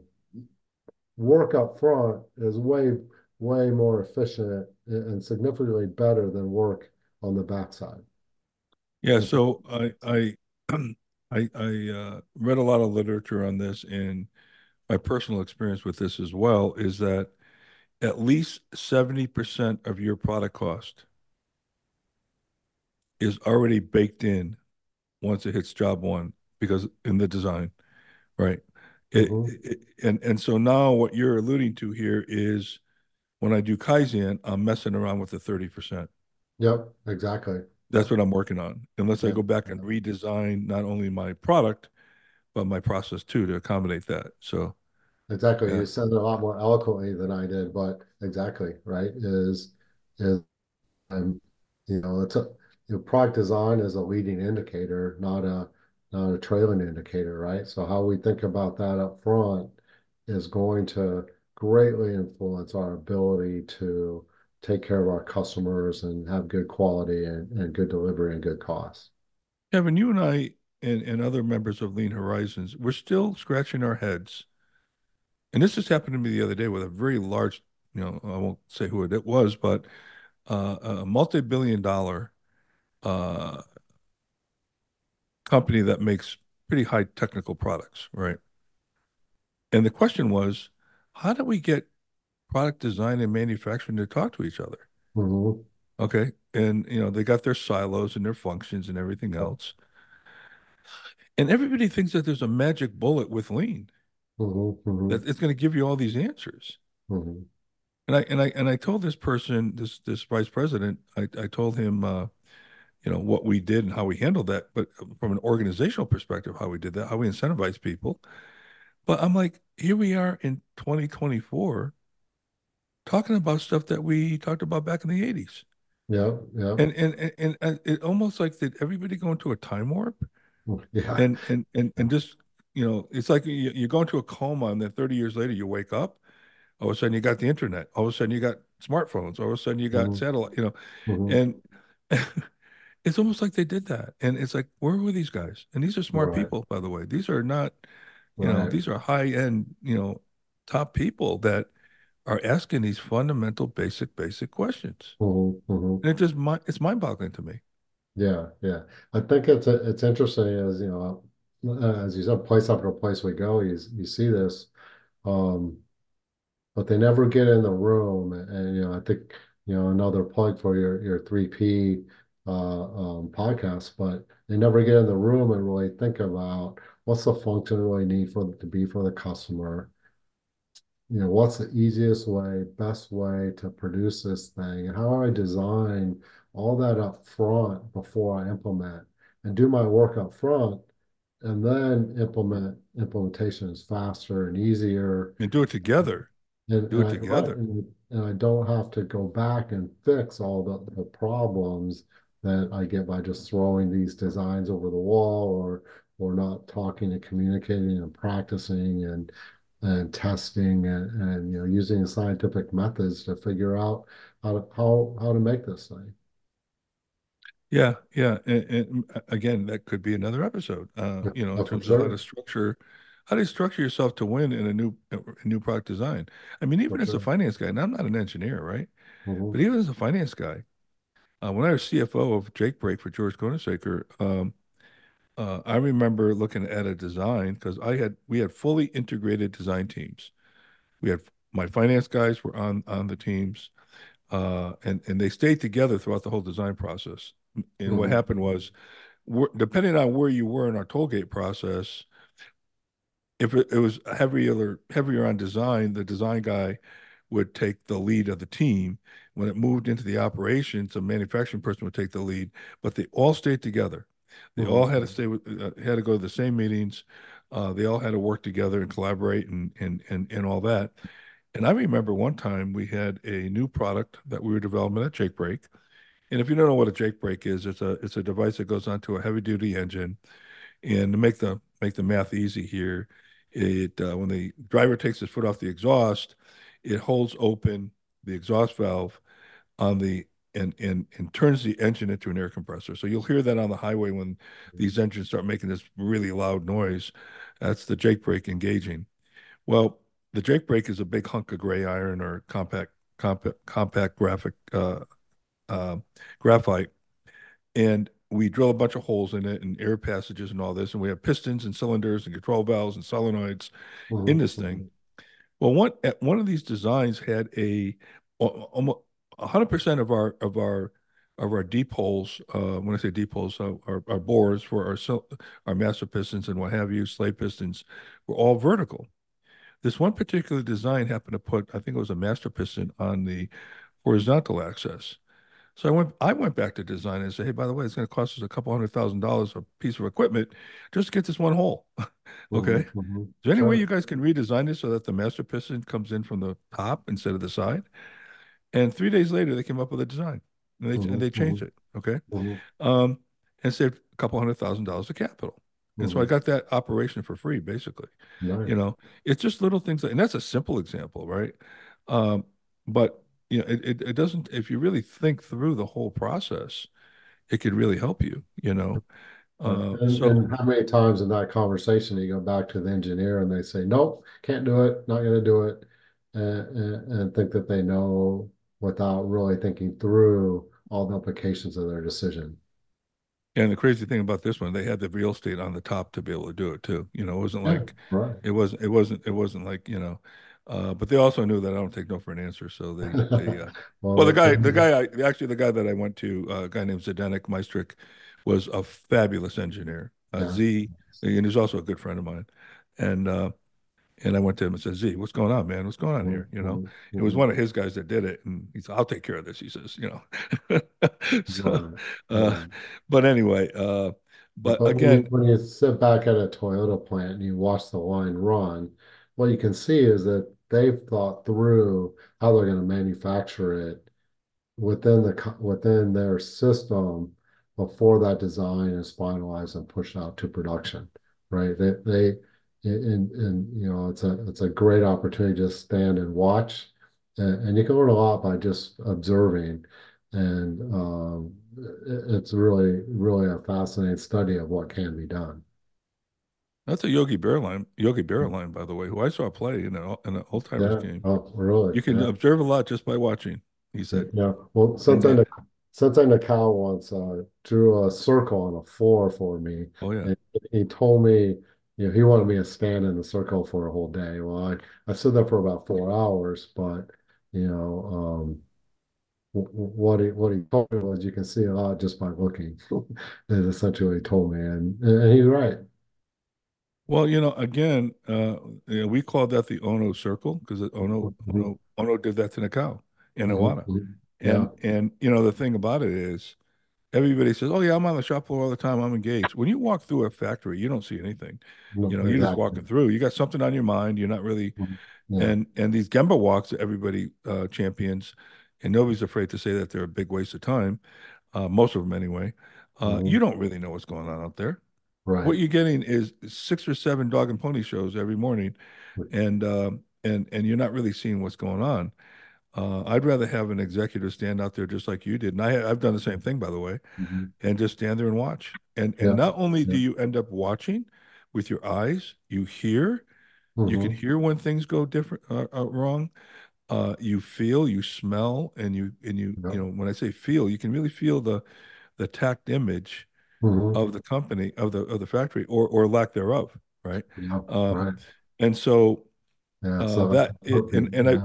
work up front is way, way more efficient and significantly better than work on the backside. Yeah, so I I I, I uh, read a lot of literature on this, and my personal experience with this as well is that at least seventy percent of your product cost is already baked in once it hits job one because in the design, right? It, Hmm. it and and so now what you're alluding to here is when I do Kaizen, I'm messing around with the thirty percent. Yep, exactly. That's what I'm working on. Unless I Yeah, go back and yeah, redesign not only my product, but my process too to accommodate that. So exactly. yeah. You said it a lot more eloquently than I did, but exactly, right? Is is um, you know, it's a you know, product design is a leading indicator, not a not a trailing indicator, right? So how we think about that up front is going to greatly influence our ability to take care of our customers and have good quality and, and good delivery and good costs. Kevin, you and I and, and other members of Lean Horizons, we're still scratching our heads. And this just happened to me the other day with a very large, you know, I won't say who it was, but uh, a multi-billion dollar uh, company that makes pretty high technical products, right? And the question was, how do we get product design and manufacturing to talk to each other? Hmm. Okay. And, you know, they got their silos and their functions and everything else. And everybody thinks that there's a magic bullet with lean Hmm. that Hmm. it's going to give you all these answers. Hmm. And I and I and I told this person, this this vice president, I, I told him uh, you know, what we did and how we handled that, but from an organizational perspective, how we did that, how we incentivize people. But I'm like, here we are in twenty twenty-four talking about stuff that we talked about back in the eighties. Yep, yep. And and and, and and it almost like did everybody go into a time warp Yeah. and and and and just, you know, it's like you, you go into a coma and then thirty years later you wake up. All of a sudden you got the internet. All of a sudden you got smartphones. All of a sudden you got Hmm. satellite, you know, Hmm. and it's almost like they did that. And it's like, where were these guys? And these are smart Right, people, by the way. These are not, you know, right. these are high end, you know, top people that are asking these fundamental, basic, basic questions. Hmm. Hmm. And it just, mi- it's mind boggling to me. Yeah, yeah. I think it's it's interesting as you know, uh, as you said, place after place we go, you you see this, um, but they never get in the room. And, and, you know, I think you know another plug for your your three P uh, um, podcast, but they never get in the room and really think about what's the function really need for to be for the customer. You know, what's the easiest way, best way to produce this thing, and how do I design all that up front before I implement and do my work up front, and then implement implementation is faster and easier. And do it together. And, Do and it I right, together. and, and I don't have to go back and fix all the, the problems that I get by just throwing these designs over the wall or or not talking and communicating and practicing and and testing and, and you know using scientific methods to figure out how to how how to make this thing. Yeah, yeah. And, and uh, again, that could be another episode, uh, Yeah, you know, in uh, for terms of how to sure. structure, how do you structure yourself to win in a new, a new product design? I mean, For even as a sure. finance guy, and I'm not an engineer, right? Hmm. But even as a finance guy, uh, when I was C F O of Jake Brake for George Koenigsegger, um, uh, I remember looking at a design because I had we had fully integrated design teams. We had my finance guys were on on the teams, uh, and and they stayed together throughout the whole design process. And what Hmm. happened was, depending on where you were in our toll gate process, if it, it was heavier heavier on design, the design guy would take the lead of the team. When it moved into the operations, a manufacturing person would take the lead, but they all stayed together. They all had to Hmm. stay with, uh, had to go to the same meetings. Uh, they all had to work together and collaborate and and and and all that. And I remember one time we had a new product that we were developing at Jake Brake. And if you don't know what a Jake Brake is, it's a it's a device that goes onto a heavy duty engine. And to make the make the math easy here, it uh, when the driver takes his foot off the exhaust, it holds open the exhaust valve on the and and and turns the engine into an air compressor. So you'll hear that on the highway when these engines start making this really loud noise. That's the Jake brake engaging. Well, the Jake brake is a big hunk of gray iron or compact compact compact graphic uh, uh, graphite, and we drill a bunch of holes in it and air passages and all this, and we have pistons and cylinders and control valves and solenoids in Mhm, this thing. mhm, Well, one one of these designs had a almost one hundred percent of our of our of our deep holes. Uh, when I say deep holes, so our, our bores for our our master pistons and what have you, slave pistons, were all vertical. This one particular design happened to put, I think it was a master piston on the horizontal axis. So I went I went back to design and said, hey, by the way, it's going to cost us a couple hundred thousand dollars a piece of equipment just to get this one hole. Okay. mhm, Is mhm. there any way you Sure. guys can redesign this so that the master piston comes in from the top instead of the side? And three days later, they came up with a design and they and Mhm, they changed mhm, it. Okay. mhm, Um, and saved a couple hundred thousand dollars of capital. And so I mhm. got that operation for free, basically. You Nice. know, it's just little things, like, and that's a simple example, right? Um, but you know, it, it it doesn't. If you really think through the whole process, it could really help you. You know, Right. uh, And so and how many times in that conversation you go back to the engineer and they say, nope, can't do it, not going to do it, and, and, and think that they know without really thinking through all the implications of their decision. And the crazy thing about this one, they had the real estate on the top to be able to do it too. You know, it wasn't Yeah, like right. it wasn't it wasn't it wasn't like, you know, uh, but they also knew that I don't take no for an answer. So they they uh, well, the Well, guy the it, guy I actually the guy that I went to, uh, a guy named Zdenek Meistrick, was a fabulous engineer. Uh, yeah. Z, and he's also a good friend of mine. And uh, and I went to him and said, Z, what's going on, man? What's going on Mhm, here? You know, mhm, it was mhm. one of his guys that did it. And he said, I'll take care of this. He says, you know. So, Right. uh, Right. but anyway, uh, but But when you again, when you sit back at a Toyota plant and you watch the line run, what you can see is that they've thought through how they're going to manufacture it within the co- within their system before that design is finalized and pushed out to production, right? They they and and you know it's a it's a great opportunity to just stand and watch, and, and you can learn a lot by just observing, and um, it- it's really really a fascinating study of what can be done. that's a Yogi Berra line, Yogi Berra line, by the way, who I saw play in an in an old timers Yeah. game. Oh, really? You can Yeah. observe a lot just by watching, he said. Yeah. Well, And Sensei, uh, Nak- Sensei Nakao once uh, drew a circle on the floor for me. oh yeah. And he told me, you know, he wanted me to stand in the circle for a whole day. Well, I, I stood there for about four hours, but, you know, um, w- w- what he what he told me was you can see a lot just by looking, is essentially what he told me. And, and he's right. Well, you know, again, uh, you know, we called that the Ono Circle because Ono Mhm, Ono Ono did that to Nakao in mhm, Iwata. mhm. Yeah. And and you know, the thing about it is everybody says, "Oh yeah, I'm on the shop floor all the time. I'm engaged." When you walk through a factory, you don't see anything. No, You know, you're just exactly. walking through. You got something on your mind. You're not really. Mhm. Yeah. And and these Gemba walks that everybody uh, champions, and nobody's afraid to say that they're a big waste of time. Uh, most of them anyway. Uh, you Mhm. don't really know what's going on out there. What Right. you're getting is six or seven dog and pony shows every morning, and uh, and and you're not really seeing what's going on. Uh, I'd rather have an executive stand out there just like you did, and I, I've done the same thing, by the way, Mhm. and just stand there and watch. And and Yeah. not only do Yeah. you end up watching with your eyes, you hear, you can Mhm. hear when things go different, uh, uh, wrong. Uh, you feel, you smell, and you and you Yeah. you know when I say feel, you can really feel the the tact image Mhm. of the company of the of the factory or or lack thereof, right? Yeah. Um, Right. and so Yeah. uh, So that it, and perfect. and I Yeah.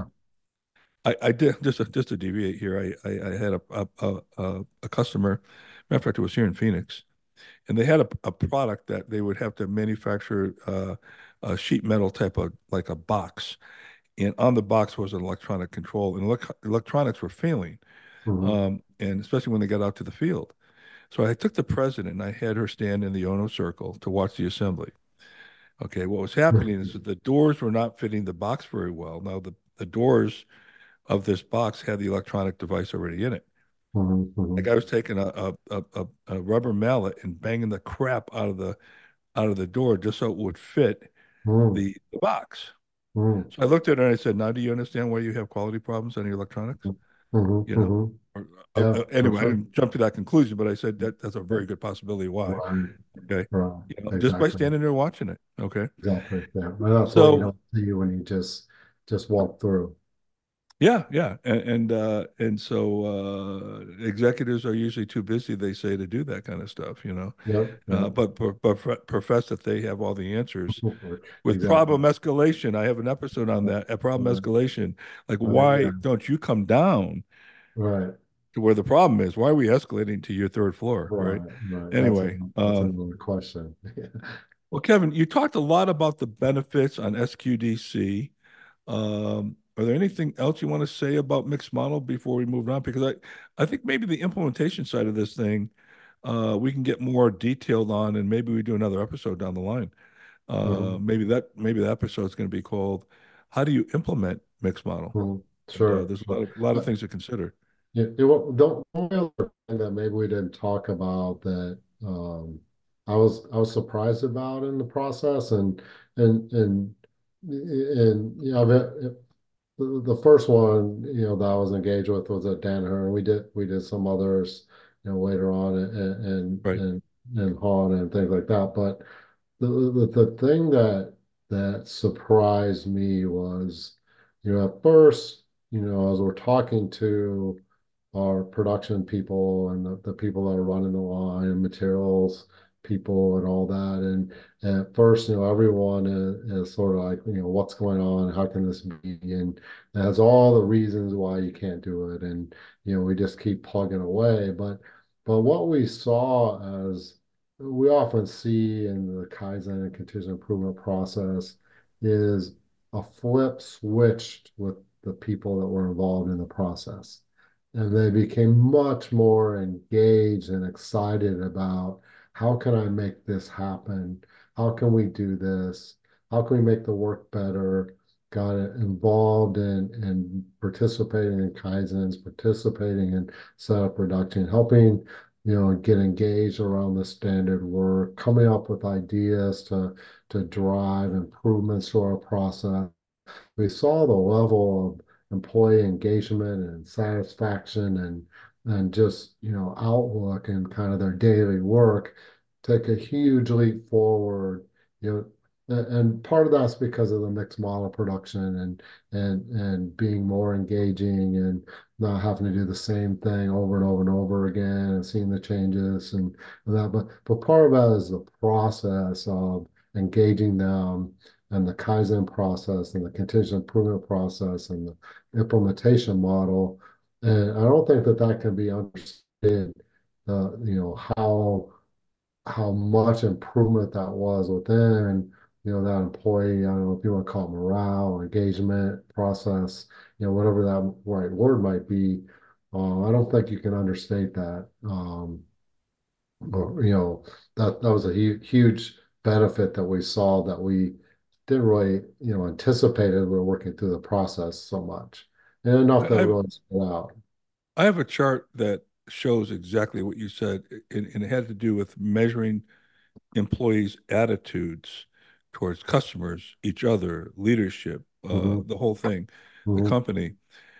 I, I did just to, just to deviate here. I I, I had a a, a a customer. Matter of fact, it was here in Phoenix, and they had a, a product that they would have to manufacture, uh, a sheet metal type of like a box, and on the box was an electronic control, and elec electronics were failing, Mhm. um, and especially when they got out to the field. So I took the president and I had her stand in the Ono circle to watch the assembly. Okay, what was happening is that the doors were not fitting the box very well. Now the the doors of this box had the electronic device already in it. Mhm. The Mhm. guy was taking a a, a, a a rubber mallet and banging the crap out of the out of the door just so it would fit Mhm. the, the box. Mhm. So I looked at her and I said, "Now, do you understand why you have quality problems on your electronics?" Mhm. You know. Mhm. Or, uh, Yeah, uh, for anyway, I sure. didn't jump to that conclusion, but I said that that's a very good possibility why. Right. Okay. Right. You know, just by Exactly. standing there watching it. Okay. Exactly. Yeah. And that's what you So don't see when you just just walk through. Yeah, yeah, and and uh, and so uh, executives are usually too busy, they say, to do that kind of stuff, you know. Yep, Uh, yep. but but, but profess that they have all the answers. With Exactly. problem escalation, I have an episode on Right, that. At problem right, escalation, like right, yeah, why don't you come down right, to where the problem is? Why are we escalating to your third floor, right? right, right. That's a Anyway, that's um, another question. well, Kevin, you talked a lot about the benefits on S Q D C. Um, are there anything else you want to say about mixed model before we move on? Because I, I think maybe the implementation side of this thing, uh, we can get more detailed on, and maybe we do another episode down the line. Uh, Mhm, maybe that maybe the episode is going to be called "How do you implement mixed model?" mhm. And uh, Sure, there's a lot sure. of a lot of Uh, things to consider. yeah, it, wa- the only other thing that maybe we didn't talk about that um, I was I was surprised about in the process, and and and and you know the, the the first one, you know, that I was engaged with was at Danaher, and we did we did some others, you know, later on, and and Right. and and Han and things like that. But the, the the thing that that surprised me was, you know, at first, you know, as we're talking to our production people and the, the people that are running the line and materials people and all that. And, and at first, you know, everyone is, is sort of like, you know, what's going on? How can this be? And it has all the reasons why you can't do it. And, you know, we just keep plugging away. But but what we saw as we often see in the Kaizen and continuous improvement process is a flip switched with the people that were involved in the process. And they became much more engaged and excited about how can I make this happen? How can we do this? How can we make the work better? Got involved in, in participating in Kaizens, participating in setup reduction, helping, you know, get engaged around the standard work, coming up with ideas to, to drive improvements to our process. We saw the level of employee engagement and satisfaction and and just you know outlook and kind of their daily work take a huge leap forward. You know, and part of that's because of the mixed model production and and and being more engaging and not having to do the same thing over and over and over again and seeing the changes and, and that. But but part of that is the process of engaging them and the Kaizen process and the continuous improvement process and the implementation model. And I don't think that that can be understood, uh, you know, how how much improvement that was within, you know, that employee. I don't know if you want to call it morale, engagement, process, you know, whatever that right word might be. Uh, I don't think you can understate that. Um, but, you know, that that was a hu huge benefit that we saw that we didn't really, you know, anticipate as we were working through the process so much. And enough I that have really stood out. I have a chart that shows exactly what you said, and, and it had to do with measuring employees' attitudes towards customers, each other, leadership, uh, Hmm. the whole thing, the Hmm. company.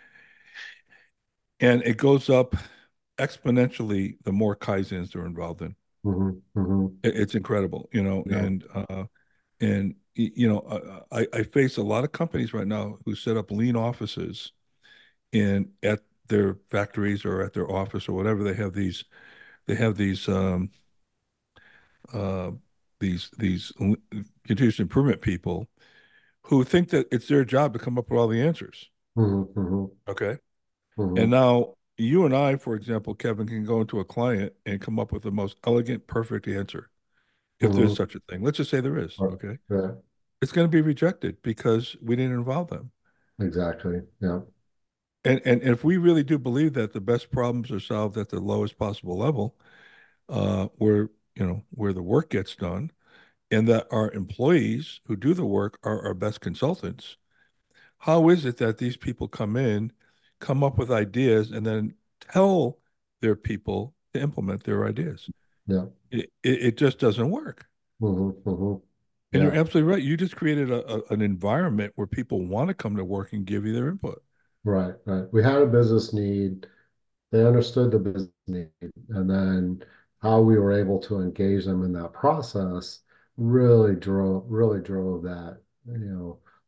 And it goes up exponentially the more Kaizens they're involved in. Hmm. Hmm. It, it's incredible, you know, Yeah. and uh, and you know, uh, I, I face a lot of companies right now who set up lean offices in at their factories or at their office or whatever. They have these they have these um, uh, these these continuous improvement people who think that it's their job to come up with all the answers. Hmm. Hmm. Okay. And Hmm. now you and I, for example, Kevin, can go into a client and come up with the most elegant, perfect answer, if there's Hmm. such a thing. Let's just say there is. Right. Okay. Yeah, It's going to be rejected because we didn't involve them. exactly. Yeah. And, and if we really do believe that the best problems are solved at the lowest possible level, uh, where you know where the work gets done, and that our employees who do the work are our best consultants, how is it that these people come in, come up with ideas, and then tell their people to implement their ideas? Yeah. It, it, it just doesn't work. Hmm. Hmm. And you're Yeah. absolutely right. You just created a, a, an environment where people want to come to work and give you their input. Right. Right. We had a business need. They understood the business need, and then how we were able to engage them in that process really drove really drove that, you know,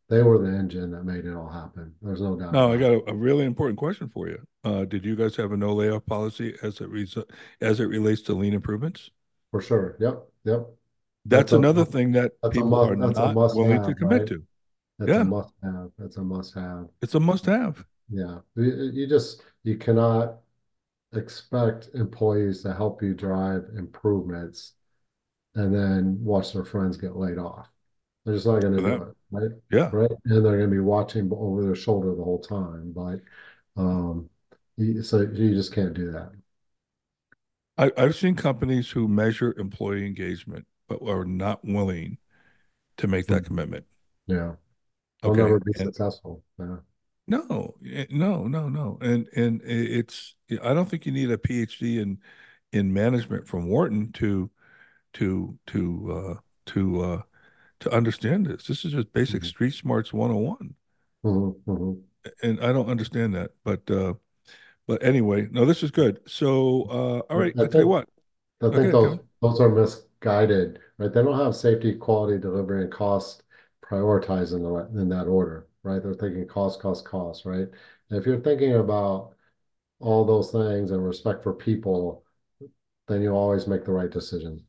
they were the engine that made it all happen. There's no doubt Now, I about got a, a really important question for you. Uh, did you guys have a no layoff policy as it res as it relates to lean improvements? for sure. Yep, yep. That's That's a another thing that that's a people are must that's a not must willing to have, commit right? to. That's a Yeah, must have. That's a must have. it's a must-have. Yeah. You, you just you cannot expect employees to help you drive improvements and then watch their friends get laid off. They're just not going to For do them. it, right? Yeah. Right. And they're going to be watching over their shoulder the whole time. But um, you, so you just can't do that. I, I've seen companies who measure employee engagement, but are not willing to make that Mhm. commitment. Yeah. They'll Okay. never be And successful. Yeah. no, eh, no, no, no. And and it's I don't think you need a PhD in in management from Wharton to to to uh to uh to understand this. This is just basic Mhm. street smarts one oh one. Mhm. Mhm. And I don't understand that. But uh but anyway, no, this is good. So uh all right, I I tell you think what. I think Okay, those Kevin. those are misguided, right? They don't have safety, quality, delivery, and cost prioritized in the right, in that order, right? They're thinking cost, cost, cost, right? And if you're thinking about all those things and respect for people, then you always make the right decision.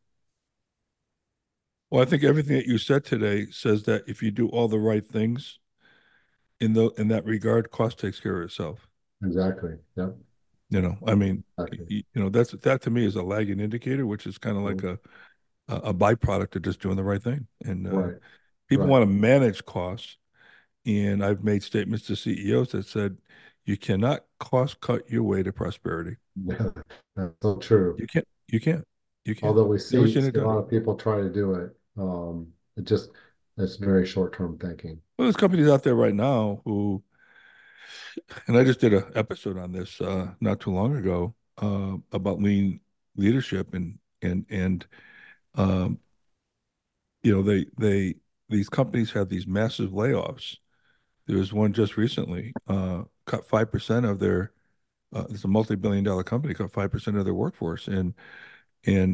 Well, I think everything that you said today says that if you do all the right things in the in that regard, cost takes care of itself. Exactly. Yep. You know, I mean, Exactly. you, you know, that's that to me is a lagging indicator, which is kind of like Mhm. a a a byproduct of just doing the right thing. And uh, Right. people Right. want to manage costs, and I've made statements to C E Os that said you cannot cost cut your way to prosperity. Yeah, that's so true. You can't. You can't. You can't. Although we Never see, seen it see a done. lot of people try to do it, um, it just it's very short-term thinking. Well, there's companies out there right now who, and I just did an episode on this uh, not too long ago uh, about lean leadership and and and um, you know they they these companies have these massive layoffs. There was one just recently, uh, cut five percent of their. Uh, it's a multi-billion dollar company, cut five percent of their workforce, and and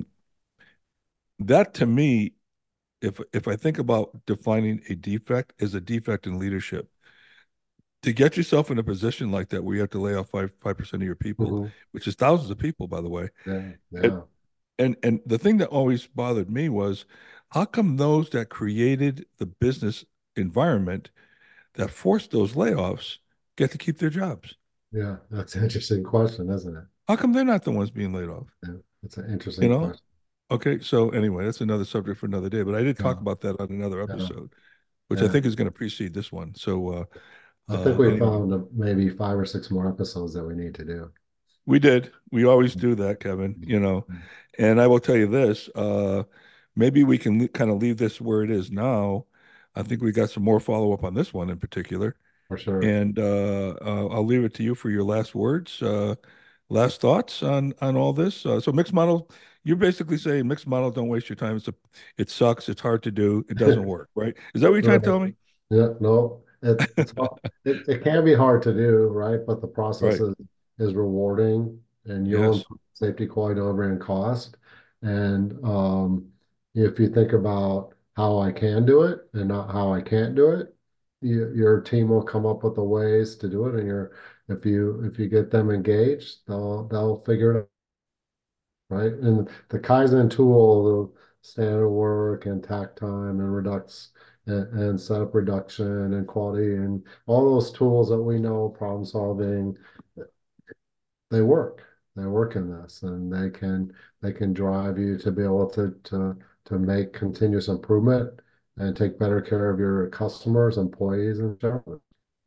that to me, if if I think about defining a defect as a defect in leadership, to get yourself in a position like that where you have to lay off five five percent of your people, Mhm. which is thousands of people, by the way, Yeah, and yeah, and and the thing that always bothered me was how come those that created the business environment that forced those layoffs get to keep their jobs? yeah. That's an interesting question, isn't it? How come they're not the ones being laid off? Yeah, it's an You interesting know? question. Okay, so anyway, that's another subject for another day, but I did talk Yeah, about that on another yeah, episode, which I yeah. think is going to precede this one. So uh I think uh we anyway, found uh, maybe five or six more episodes that we need to do. we did. We always do that, Kevin, you know. And I will tell you this, uh maybe we can le kind of leave this where it is now. I think we got some more follow-up on this one in particular. For sure. And uh, uh I'll leave it to you for your last words. Uh last thoughts on on all this. Uh, so mixed model, you're basically saying mixed model, don't waste your time. It's a, it sucks. It's hard to do. It doesn't work, right? Is that what you're trying to Right. tell me? Yeah, no, it, it's hard- it, it can be hard to do, right? But the process Right. is is rewarding and you'll Yes. improve safety, quality, delivery, and cost. And um, if you think about how I can do it and not how I can't do it, you, your team will come up with the ways to do it. And you're if you if you get them engaged, they'll they'll figure it out, right? And the Kaizen tool, the standard work and tact time and redux and, and setup reduction and quality and all those tools that we know, problem solving, they work. They work in this and they can they can drive you to be able to to to make continuous improvement and take better care of your customers, employees, and shareholders.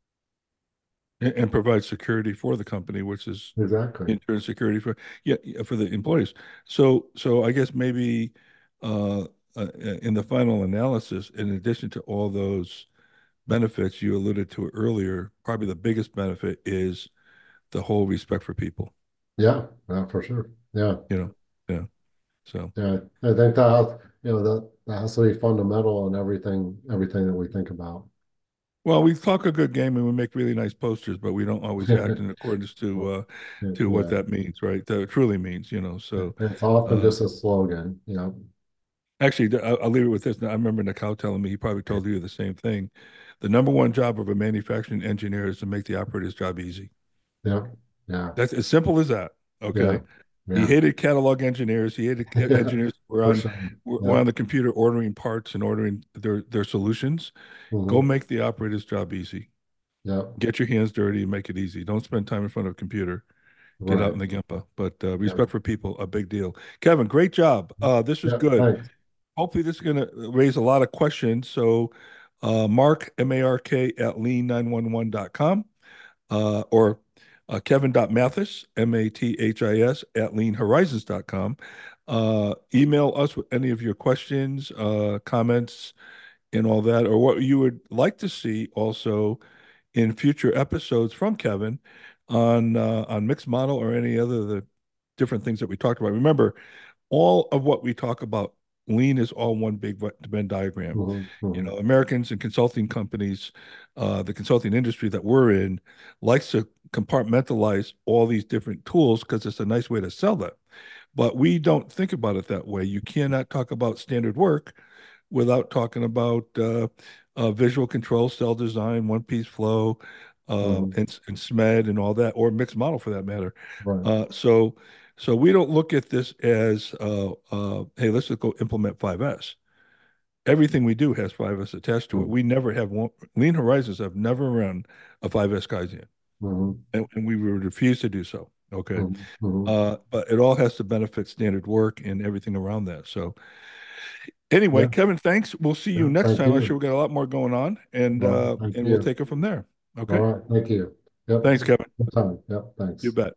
And, and provide security for the company, which is Exactly. in turn security for yeah, yeah, for the employees. So so I guess maybe uh, uh in the final analysis, in addition to all those benefits you alluded to earlier, probably the biggest benefit is the whole respect for people, Yeah, yeah, for sure. Yeah. you know. Yeah. So, Yeah, I think that, you know, that that has to be fundamental in everything, everything that we think about. well, we talk a good game and we make really nice posters, but we don't always act in accordance to uh to what Yeah, that means, right? That it truly means, you know. So, it's often uh just a slogan, you actually, I'll, I'll leave it with this. Now, I remember Nakao telling me he probably told you the same thing. the number one job of a manufacturing engineer is to make the operator's job easy. Yeah. Yeah. That's as simple as that. Yeah. Okay. He Yeah. hated catalog engineers. He hated engineers who were For on sure. were Yeah. on the computer ordering parts and ordering their their solutions. Go Hmm. make the operator's job easy. Yeah. Get your hands dirty and make it easy. Don't spend time in front of a computer. Get out Right. in the Gemba. But uh, Yeah. respect for people, a big deal. Kevin, great job. Uh, this was Yeah. good. Thanks. Hopefully, this is going to raise a lot of questions. So, uh, Mark, M A R K, at lean nine one one dot com, uh, or uh, Kevin.Mathis, M A T H I S, at lean horizons dot com. Uh, email us with any of your questions, uh, comments, and all that, or what you would like to see also in future episodes from Kevin on uh, on mixed model or any other of the different things that we talked about. Remember, all of what we talk about, lean is all one big Venn diagram. Hmm. You Hmm. know, Americans and consulting companies, uh, the consulting industry that we're in, likes to compartmentalize all these different tools because it's a nice way to sell them. But we don't think about it that way. You cannot talk about standard work without talking about uh, uh, visual control, cell design, one-piece flow, uh, Hmm. and, and S M E D and all that, or mixed model for that matter. Right. Uh, so, so we don't look at this as, uh, uh, hey, let's just go implement five S. Everything we do has five S attached to it. Hmm. We never have one. Lean Horizons have never run a five S Kaizen, Hmm. and, and we would refuse to do so. Okay. Hmm. Hmm. Uh, but it all has to benefit standard work and everything around that. So, anyway, Yeah. Kevin, thanks. We'll see you Yeah. next Thank time. I'm sure you. we got a lot more going on, and Well, uh, thank and we'll you. take it from there. All Okay. right. Thank you. Yep. Thanks, Kevin. Good time. Yep. You Thanks. bet.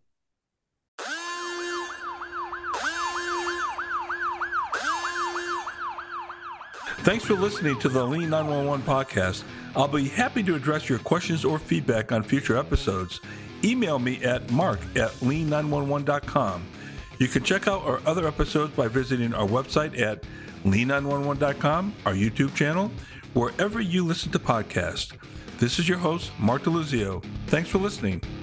Thanks for listening to the Lean nine one one podcast. I'll be happy to address your questions or feedback on future episodes. Email me at mark at lean nine one one dot com. You can check out our other episodes by visiting our website at lean nine one one dot com, our YouTube channel, wherever you listen to podcasts. This is your host, Mark DeLuzio. Thanks for listening.